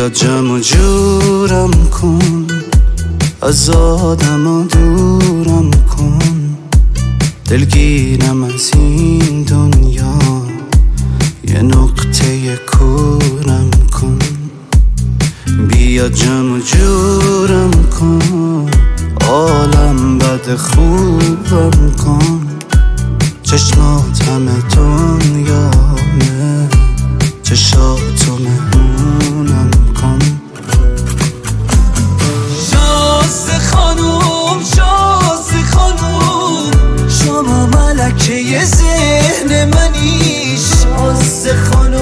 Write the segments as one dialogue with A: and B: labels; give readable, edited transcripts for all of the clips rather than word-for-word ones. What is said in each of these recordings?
A: بیا جمع و جورم کن، از آدم دورم کن، دلگیرم از این دنیا، یه نقطه کورم کن. بیا جمع و جورم کن، عالم بد خوبم کن، چشمات همه دنیامه، چشاتو مهمونم کن.
B: شازده خانوم شما ملکه ذهن منی. شازده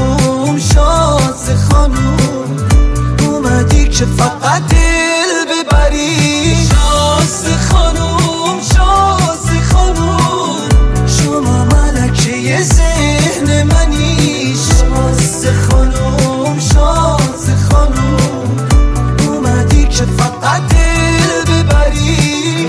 B: خانوم اومدی که فقط دل ببری. شازده خانوم شما ملکه ذهن منی. شازده خانوم اومدی که فقط دل ببری.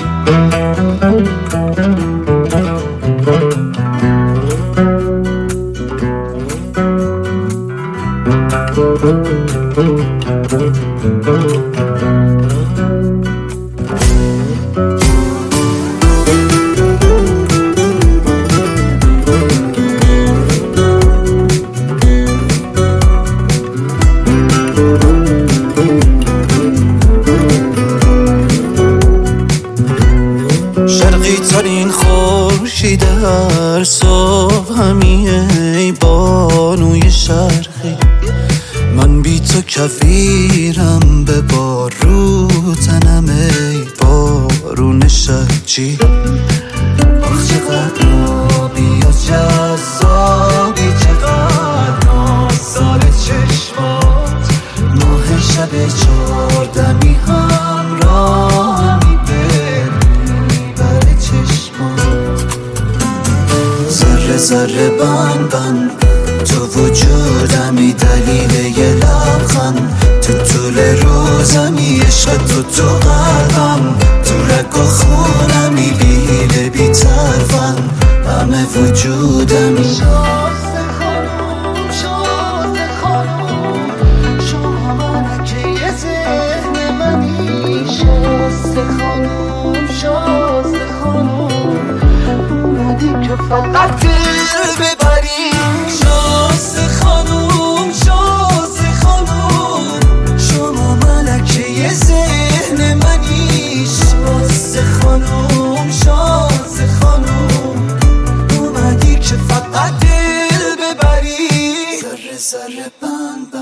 A: شرقی ترین خورشید هر صبح همیه ای بانوی شرقی. من بی تو کفیرم به بارو تنم ای بارون شجی. آخ چقدر آبی و جذابی، چقدر نازدار چشمات. ماه شب چهاردمی همراهمی بر چشمات. ذره ذره بند تو وجودمی، دلیل یه لبخند تو طول روزمی. عشق تو قلبم، تو رگ و خونمی، بی حیله بی طرفم همه وجودمی.
B: شازده خانوم شما ملکه ذهن منی. شازده خانوم اومدی که فقط دل ببری. شازده خانوم شما ملکه ذهن منی. شازده خانوم اومدی که فقط دل ببری.
A: ذره ذره بند